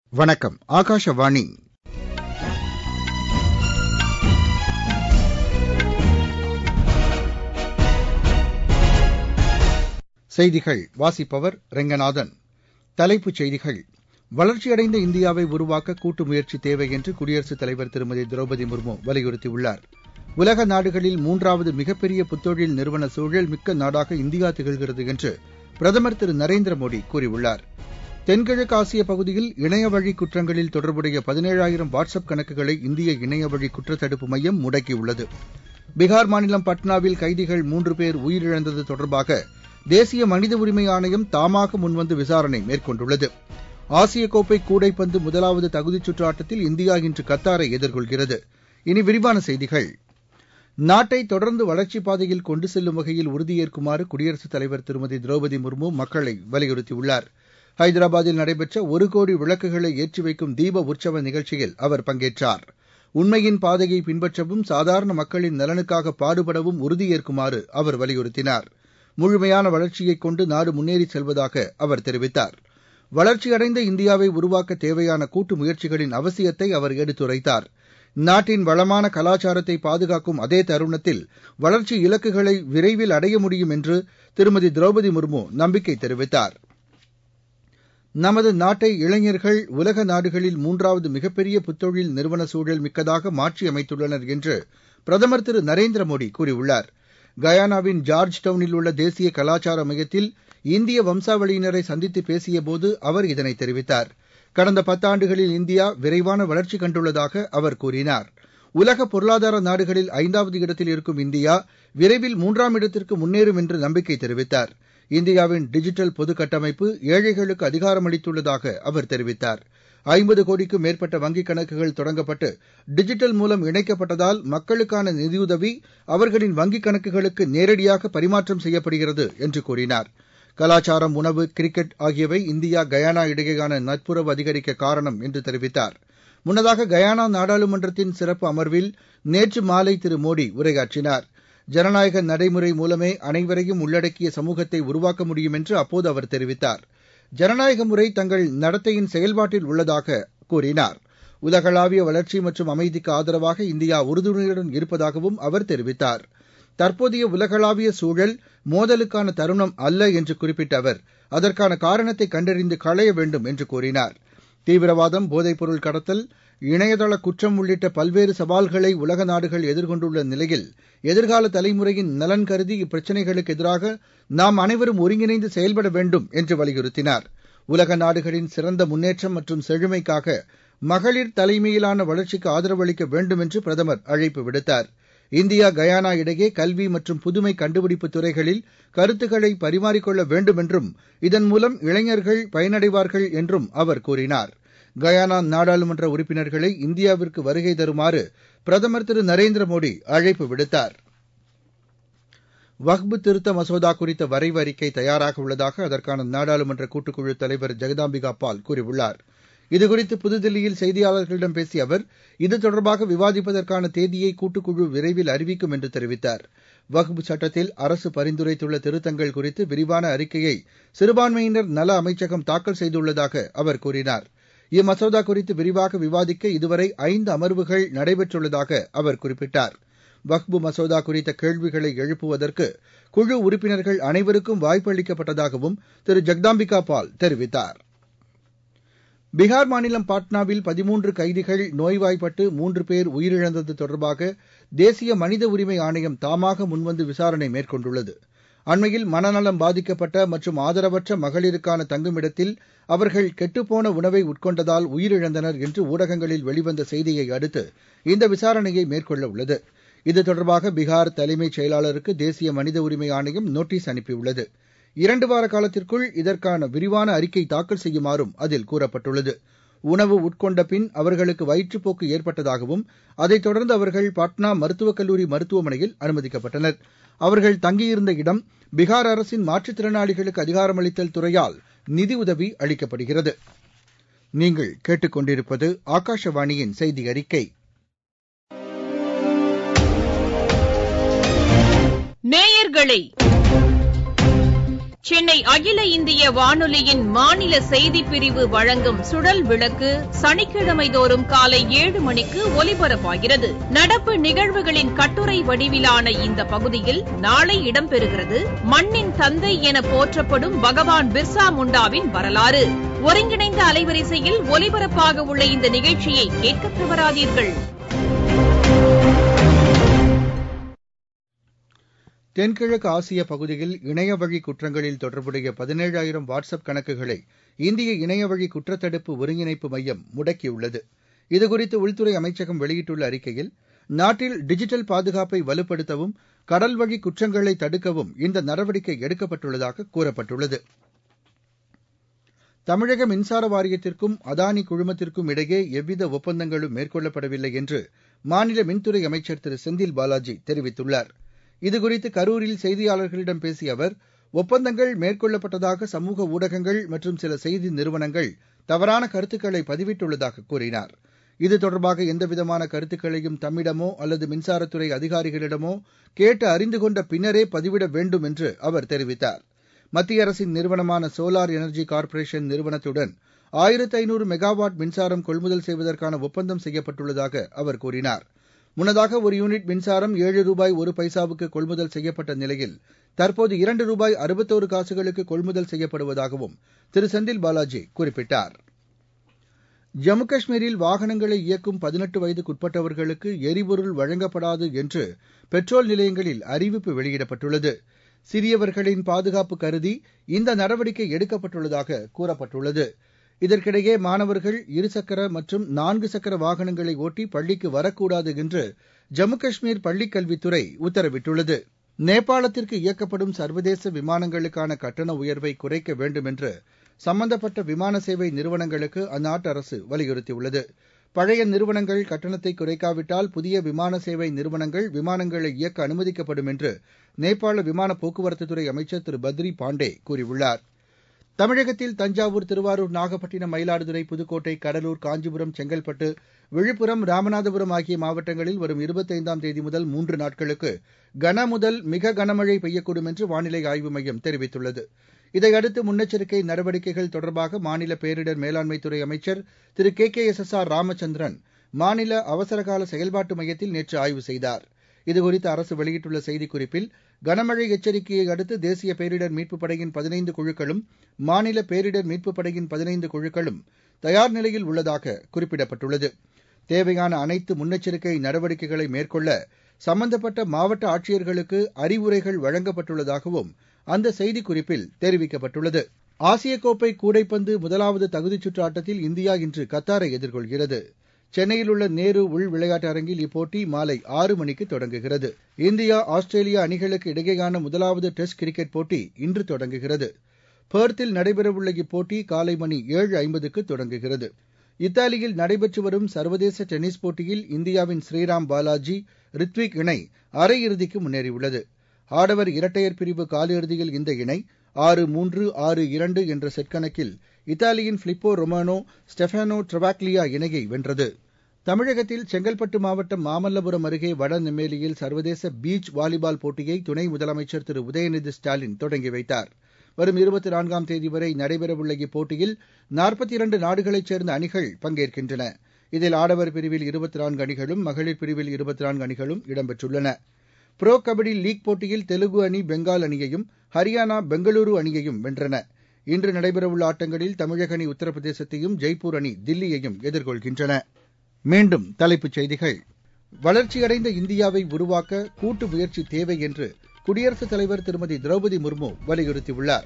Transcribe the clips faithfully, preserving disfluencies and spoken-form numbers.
வணக்கம். ஆகாஷவாணி. செய்திகள் வாசிப்பவர் ரெங்கநாதன். தலைப்புச் செய்திகள். வளர்ச்சியடைந்த இந்தியாவை உருவாக்க கூட்டு முயற்சி தேவை என்று குடியரசுத் தலைவர் திருமதி திரௌபதி முர்மு வலியுறுத்தியுள்ளார். உலக நாடுகளில் மூன்றாவது மிகப்பெரிய புத்தொழில் நிறுவன சூழல் மிக்க நாடாக இந்தியா திகழ்கிறது என்று பிரதமர் திரு நரேந்திர மோடி கூறியுள்ளார். தென்கிழக்கு ஆசிய பகுதியில் இணையவழி குற்றங்களில் தொடர்புடைய பதினேழாயிரம் வாட்ஸ்அப் கணக்குகளை இந்திய இணையவழி குற்றத்தடுப்பு மையம் முடக்கியுள்ளது. பீகார் மாநிலம் பட்னாவில் கைதிகள் மூன்று பேர் உயிரிழந்தது தொடர்பாக தேசிய மனித உரிமை ஆணையம் தாமாக முன்வந்து விசாரணை மேற்கொண்டுள்ளது. ஆசிய கோப்பை கூடைப்பந்து முதலாவது தகுதிச் சுற்று ஆட்டத்தில் இந்தியா இன்று கத்தாரை எதிர்கொள்கிறது. இனி விரிவான செய்திகள். நாட்டை தொடர்ந்து வளர்ச்சிப் பாதையில் கொண்டு செல்லும் வகையில் உறுதியேற்குமாறு குடியரசுத் தலைவர் திருமதி திரௌபதி முர்மு மக்களை வலியுறுத்தியுள்ளார். ஹைதராபாத்தில் நடைபெற்ற ஒரு கோடி விளக்குகளை ஏற்றி வைக்கும் தீப உற்சவ நிகழ்ச்சியில் அவர் பங்கேற்றார். உண்மையின் பாதையை பின்பற்றவும் சாதாரண மக்களின் நலனுக்காக பாடுபடவும் உறுதியேற்குமாறு அவர் வலியுறுத்தினார். முழுமையான வளர்ச்சியைக் கொண்டு நாடு முன்னேறிச் செல்வதாக அவர் தெரிவித்தார். வளர்ச்சியடைந்த இந்தியாவை உருவாக்க தேவையான கூட்டு முயற்சிகளின் அவசியத்தை அவர் எடுத்துரைத்தார். நாட்டின் வளமான கலாச்சாரத்தை பாதுகாக்கும் அதே தருணத்தில் வளர்ச்சி இலக்குகளை விரைவில் அடைய முடியும் என்று திருமதி திரௌபதி முர்மு நம்பிக்கை தெரிவித்தார். நமது நாட்டை இளைஞர்கள் உலக நாடுகளில் மூன்றாவது மிகப்பெரிய புத்தொழில் நிறுவன சூழல் மிக்கதாக மாற்றியமைத்துள்ளனர் என்று பிரதமர் திரு நரேந்திர மோடி கூறியுள்ளார். கயானாவின் ஜார்ஜ் டவுனில் உள்ள தேசிய கலாச்சார மையத்தில் இந்திய வம்சாவளியினரை சந்தித்து பேசியபோது அவர் இதனை தெரிவித்தார். கடந்த பத்தாண்டுகளில் இந்தியா விரைவான வளர்ச்சி கண்டுள்ளதாக அவர் கூறினார். உலக பொருளாதார நாடுகளில் ஐந்தாவது இடத்தில் இருக்கும் இந்தியா விரைவில் மூன்றாம் இடத்திற்கு முன்னேறும் என்று நம்பிக்கை தெரிவித்தார். இந்தியாவின் டிஜிட்டல் பொது கட்டமைப்பு ஏழைகளுக்கு அதிகாரமளித்துள்ளதாக அவர் தெரிவித்தார். ஐம்பது கோடிக்கும் மேற்பட்ட வங்கிக் கணக்குகள் தொடங்கப்பட்டு டிஜிட்டல் மூலம் இணைக்கப்பட்டதால் மக்களுக்கான நிதியுதவி அவர்களின் வங்கிக் கணக்குகளுக்கு நேரடியாக பரிமாற்றம் செய்யப்படுகிறது என்று கூறினார். கலாச்சாரம், உணவு, கிரிக்கெட் ஆகியவை இந்தியா கயானா இடையேயான நட்புறவு அதிகரிக்க காரணம் என்று தெரிவித்தார். முன்னதாக கயானா நாடாளுமன்றத்தின் சிறப்பு அமர்வில் நேற்று மாலை திரு மோடி உரையாற்றினார். ஜனநாயக நடைமுறை மூலமே அனைவரையும் உள்ளடக்கிய சமூகத்தை உருவாக்க முடியும் என்று அப்போது அவர் தெரிவித்தார். ஜனநாயக முறை தங்கள் நடத்தையின் செயல்பாட்டில் உள்ளதாக கூறினார். உலகளாவிய வளர்ச்சி மற்றும் அமைதிக்கு ஆதரவாக இந்தியா உறுதுணையுடன் இருப்பதாகவும் அவர் தெரிவித்தார். தற்போதைய உலகளாவிய சூழல் மோதலுக்கான தருணம் அல்ல என்று குறிப்பிட்ட அவர் அதற்கான காரணத்தை கண்டறிந்து களைய வேண்டும் என்று கூறினார். தீவிரவாதம், போதைப்பொருள் கடத்தல், இணையதள குற்றம் உள்ளிட்ட பல்வேறு சவால்களை உலக நாடுகள் எதிர்கொண்டுள்ள நிலையில் எதிர்கால தலைமுறையின் நலன் கருதி இப்பிரச்சினைகளுக்கு எதிராக நாம் அனைவரும் ஒருங்கிணைந்து செயல்பட வேண்டும் என்று வலியுறுத்தினார். உலக நாடுகளின் சிறந்த முன்னேற்றம் மற்றும் செழுமைக்காக மகளிர் தலைமையிலான வளர்ச்சிக்கு ஆதரவளிக்க வேண்டும் என்று பிரதமர் அழைப்பு விடுத்தார். இந்தியா கயானா இடையே கல்வி மற்றும் புதுமை கண்டுபிடிப்பு துறைகளில் கருத்துக்களை பரிமாறிக்கொள்ள வேண்டும் என்றும் இதன் மூலம் இளைஞர்கள் பயனடைவார்கள் என்றும் அவர் கூறினார். கயானா நாடாளுமன்ற உறுப்பினர்களை இந்தியாவிற்கு வருகை தருமாறு பிரதமர் திரு நரேந்திர மோடி அழைப்பு விடுத்தார். வக்ஃபு திருத்த மசோதா குறித்த வரைவு அறிக்கை தயாராக உள்ளதாக அதற்கான நாடாளுமன்ற கூட்டுக்குழு தலைவர் ஜெகதாம்பிகா பால் கூறியுள்ளார். இதுகுறித்து புதுதில்லியில் செய்தியாளர்களிடம் பேசிய அவர் இது தொடர்பாக விவாதிப்பதற்கான தேதியை கூட்டுக்குழு விரைவில் அறிவிக்கும் என்று தெரிவித்தார். வக்ஃபு சட்டத்தில் அரசு பரிந்துரைத்துள்ள திருத்தங்கள் குறித்து விரிவான அறிக்கையை சிறுபான்மையினர் நல அமைச்சகம் தாக்கல் செய்துள்ளதாக அவர் கூறினார். இம்மசோதா குறித்து விரிவாக விவாதிக்க இதுவரை ஐந்து அமர்வுகள் நடைபெற்றுள்ளதாக அவர் குறிப்பிட்டார். வக்ஃபு மசோதா குறித்த கேள்விகளை எழுப்புவதற்கு குழு உறுப்பினர்கள் அனைவருக்கும் வாய்ப்பு அளிக்கப்பட்டதாகவும் திரு ஜெகதாம்பிகா பால் தெரிவித்தார். பீகார் மாநிலம் பாட்னாவில் பதிமூன்று கைதிகள் நோய்வாய்ப்பட்டு மூன்று பேர் உயிரிழந்தது தொடர்பாக தேசிய மனித உரிமை ஆணையம் தாமாக முன்வந்து விசாரணை மேற்கொண்டுள்ளது. அண்மையில் மனநலம் பாதிக்கப்பட்ட மற்றும் ஆதரவற்ற மகளிருக்கான தங்குமிடத்தில் அவர்கள் கெட்டுப்போன உணவை உட்கொண்டதால் உயிரிழந்தனர் என்று ஊடகங்களில் வெளிவந்த செய்தியை அடுத்து இந்த விசாரணையை மேற்கொள்ள உள்ளது. இது தொடர்பாக பீகார் தலைமைச் செயலாளருக்கு தேசிய மனித உரிமை ஆணையம் நோட்டீஸ் அனுப்பியுள்ளது. இரண்டு வார காலத்திற்குள் இதற்கான விரிவான அறிக்கை தாக்கல் செய்யுமாறும் அதில் கூறப்பட்டுள்ளது. உணவு உட்கொண்ட பின் அவர்களுக்கு வயிற்றுப்போக்கு ஏற்பட்டதாகவும் அதைத் தொடர்ந்து அவர்கள் பாட்னா மருத்துவக் கல்லூரி மருத்துவமனையில் அனுமதிக்கப்பட்டனர். அவர்கள் தங்கியிருந்த இடம் பீகார் அரசின் மாற்றுத்திறனாளிகளுக்கு அதிகாரமளித்தல் துறையால் நிதியுதவி அளிக்கப்படுகிறது. நீங்கள் கேட்டுக்கொண்டிருப்பது ஆகாஷவாணியின் செய்தி அறிக்கை. நேயர்களே, சென்னை அகில இந்திய வானொலியின் மாநில செய்திப் பிரிவு வழங்கும் சுழல் விளக்கு சனிக்கிழமை தோறும் காலை ஏழு மணிக்கு ஒலிபரப்பாகிறது. நடப்பு நிகழ்வுகளின் கட்டுரை வடிவிலான இந்த பகுதியில் நாளை இடம்பெறுகிறது மண்ணின் தந்தை என போற்றப்படும் பகவான் பிர்சா முண்டாவின் வரலாறு. ஒருங்கிணைந்த அலைவரிசையில் ஒலிபரப்பாக உள்ள இந்த நிகழ்ச்சியை கேட்க தவறாதீர்கள். தென்கிழக்கு ஆசிய பகுதியில் இணையவழி குற்றங்களில் தொடர்புடைய பதினேழாயிரம் வாட்ஸ்அப் கணக்குகளை இந்திய இணையவழி குற்றத்தடுப்பு ஒருங்கிணைப்பு மையம் முடக்கியுள்ளது. இதுகுறித்து உள்துறை அமைச்சகம் வெளியிட்டுள்ள அறிக்கையில், நாட்டில் டிஜிட்டல் பாதுகாப்பை வலுப்படுத்தவும் கடல்வழி குற்றங்களை தடுக்கவும் இந்த நடவடிக்கை எடுக்கப்பட்டுள்ளதாக கூறப்பட்டுள்ளது. தமிழக மின்சார வாரியத்திற்கும் அதானி குழுமத்திற்கும் இடையே எவ்வித ஒப்பந்தங்களும் மேற்கொள்ளப்படவில்லை என்று மாநில மின்துறை அமைச்சர் திரு செந்தில் பாலாஜி தெரிவித்துள்ளார். இதுகுறித்து கரூரில் செய்தியாளர்களிடம் பேசிய அவர், ஒப்பந்தங்கள் மேற்கொள்ளப்பட்டதாக சமூக ஊடகங்கள் மற்றும் சில செய்தி நிறுவனங்கள் தவறான கருத்துக்களை பதிவிட்டுள்ளதாக கூறினார். இது தொடர்பாக எந்தவிதமான கருத்துக்களையும் தம்மிடமோ அல்லது மின்சாரத்துறை அதிகாரிகளிடமோ கேட்டு அறிந்து கொண்ட பின்னரே பதிவிட வேண்டும் என்று அவர் தெரிவித்தார். மத்திய அரசின் நிறுவனமான சோலார் எனர்ஜி கார்ப்பரேஷன் நிறுவனத்துடன் ஆயிரத்து ஐநூறு மெகாவாட் மின்சாரம் கொள்முதல் செய்வதற்கான ஒப்பந்தம் செய்யப்பட்டுள்ளதாக அவர் கூறினார். முன்னதாக ஒரு யூனிட் மின்சாரம் ஏழு ரூபாய் ஒரு பைசாவுக்கு கொள்முதல் செய்யப்பட்ட நிலையில் தற்போது இரண்டு ரூபாய் அறுபத்தோரு காசுகளுக்கு கொள்முதல் செய்யப்படுவதாகவும் திரு செந்தில் பாலாஜி குறிப்பிட்டார். ஜம்மு காஷ்மீரில் வாகனங்களை இயக்கும் பதினெட்டு வயதுக்குட்பட்டவர்களுக்கு எரிபொருள் வழங்கப்படாது என்று பெட்ரோல் நிலையங்களில் அறிவிப்பு வெளியிடப்பட்டுள்ளது. சிறியவர்களின் பாதுகாப்பு கருதி இந்த நடவடிக்கை எடுக்கப்பட்டுள்ளதாக கூறப்பட்டுள்ளது. இதற்கிடையே மாணவர்கள் இருசக்கர மற்றும் நான்கு சக்கர வாகனங்களை ஓட்டி பள்ளிக்கு வரக்கூடாது என்று ஜம்மு காஷ்மீர் பள்ளிக் கல்வித்துறை உத்தரவிட்டுள்ளது. நேபாளத்திற்கு இயக்கப்படும் சர்வதேச விமானங்களுக்கான கட்டண உயர்வை குறைக்க வேண்டும் என்று சம்பந்தப்பட்ட விமான சேவை நிறுவனங்களுக்கு அந்நாட்டு அரசு வலியுறுத்தியுள்ளது. பழைய நிறுவனங்கள் கட்டணத்தை குறைக்காவிட்டால் புதிய விமான சேவை நிறுவனங்கள் விமானங்களை இயக்க அனுமதிக்கப்படும் என்று நேபாள விமான போக்குவரத்துத்துறை அமைச்சர் திரு பத்ரி பாண்டே கூறியுள்ளார். தமிழகத்தில் தஞ்சாவூர், திருவாரூர், நாகப்பட்டினம், மயிலாடுதுறை, புதுக்கோட்டை, கடலூர், காஞ்சிபுரம், செங்கல்பட்டு, விழுப்புரம், ராமநாதபுரம் ஆகிய மாவட்டங்களில் வரும் இருபத்தைந்தாம் தேதி முதல் மூன்று நாட்களுக்கு கனமுதல் மிக கனமழை பெய்யக்கூடும் என்று வானிலை ஆய்வு மையம் தெரிவித்துள்ளது. இதையடுத்து முன்னெச்சரிக்கை நடவடிக்கைகள் தொடர்பாக மாநில பேரிடர் மேலாண்மைத்துறை அமைச்சர் திரு K K S S R Ramachandran மாநில அவசரகால செயல்பாட்டு மையத்தில் நேற்று ஆய்வு செய்தார். இதுகுறித்து அரசு வெளியிட்டுள்ள செய்திக்குறிப்பில், கனமழை எச்சரிக்கையை அடுத்து தேசிய பேரிடர் மீட்புப் படையின் பதினைந்து குழுக்களும் மாநில பேரிடர் மீட்புப் படையின் பதினைந்து குழுக்களும் தயார் நிலையில் உள்ளதாக குறிப்பிடப்பட்டுள்ளது. தேவையான அனைத்து முன்னெச்சரிக்கை நடவடிக்கைகளை மேற்கொள்ள சம்பந்தப்பட்ட மாவட்ட ஆட்சியர்களுக்கு அறிவுரைகள் வழங்கப்பட்டுள்ளதாகவும் அந்த செய்திக்குறிப்பில் தெரிவிக்கப்பட்டுள்ளது. ஆசிய கோப்பை கூடைப்பந்து முதலாவது தகுதிச்சுற்று ஆட்டத்தில் இந்தியா இன்று கத்தாரை எதிர்கொள்கிறது. சென்னையில் உள்ள நேரு உள் விளையாட்டு அரங்கில் இப்போட்டி மாலை ஆறு மணிக்கு தொடங்குகிறது. இந்தியா ஆஸ்திரேலியா அணிகளுக்கு இடையேயான முதலாவது டெஸ்ட் கிரிக்கெட் போட்டி இன்று தொடங்குகிறது. பெர்த்தில் நடைபெறவுள்ள இப்போட்டி காலை மணி ஏழு ஐம்பதுக்கு தொடங்குகிறது. இத்தாலியில் நடைபெற்று வரும் சர்வதேச டென்னிஸ் போட்டியில் இந்தியாவின் ஸ்ரீராம் பாலாஜி, ரித்விக் இணை அரையிறுதிக்கு முன்னேறியுள்ளது. ஆடவர் இரட்டையர் பிரிவு காலிறுதியில் இந்த இணை ஆறு மூன்று ஆறு இரண்டு என்ற செட் கணக்கில் இத்தாலியின் பிலிப்போ ரொமானோ ஸ்டெஃபானோ ட்ரவாக்லியா இணையை வென்றது. தமிழகத்தில் செங்கல்பட்டு மாவட்டம் மாமல்லபுரம் அருகே வடநெம்மேலியில் சர்வதேச பீச் வாலிபால் போட்டியை துணை முதலமைச்சர் திரு உதயநிதி ஸ்டாலின் தொடங்கி வைத்தார். வரும் இருபத்தி நான்காம் தேதி வரை நடைபெறவுள்ள இப்போட்டியில் நாற்பத்தி இரண்டு நாடுகளைச் சேர்ந்த அணிகள் பங்கேற்கின்றன. இதில் ஆடவர் பிரிவில் இருபத்தி நான்கு அணிகளும் மகளிர் பிரிவில் இருபத்தி நான்கு அணிகளும் இடம்பெற்றுள்ளன. புரோ கபடி லீக் போட்டியில் தெலுங்கு அணி பெங்கால் அணியையும், ஹரியானா பெங்களூரு அணியையும் வென்றன. இன்று நடைபெறவுள்ள ஆட்டங்களில் தமிழக அணி உத்தரப்பிரதேசத்தையும், ஜெய்ப்பூர் அணி தில்லியையும் எதிர்கொள்கின்றன. மீண்டும் தலைப்புச் செய்திகள். வளர்ச்சியடைந்த இந்தியாவை உருவாக்க கூட்டு முயற்சி தேவை என்று குடியரசுத் தலைவர் திருமதி திரௌபதி முர்மு வலியுறுத்தியுள்ளார்.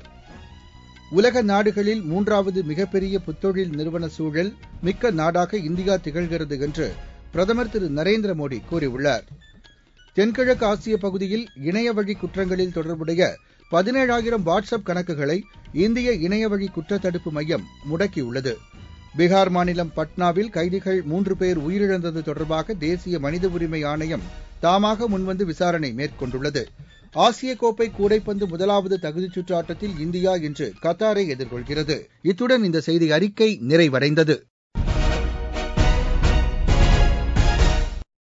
உலக நாடுகளில் மூன்றாவது மிகப்பெரிய புத்தொழில் நிறுவன சூழல் மிக்க நாடாக இந்தியா திகழ்கிறது என்று பிரதமர் திரு நரேந்திர மோடி கூறியுள்ளார். தென்கிழக்கு ஆசிய பகுதியில் இணையவழி குற்றங்களில் தொடர்புடைய பதினேழாயிரம் வாட்ஸ்அப் கணக்குகளை இந்திய இணையவழி குற்றத்தடுப்பு மையம் முடக்கியுள்ளது. பீகார் மாநிலம் பட்னாவில் கைதிகள் மூன்று பேர் உயிரிழந்தது தொடர்பாக தேசிய மனித உரிமை ஆணையம் தாமாக முன்வந்து விசாரணை மேற்கொண்டுள்ளது. ஆசிய கோப்பை கூடைப்பந்து முதலாவது தகுதிச்சுற்று ஆட்டத்தில் இந்தியா இன்று கத்தாரை எதிர்கொள்கிறது. இத்துடன் இந்த செய்தி அறிக்கை நிறைவடைந்தது.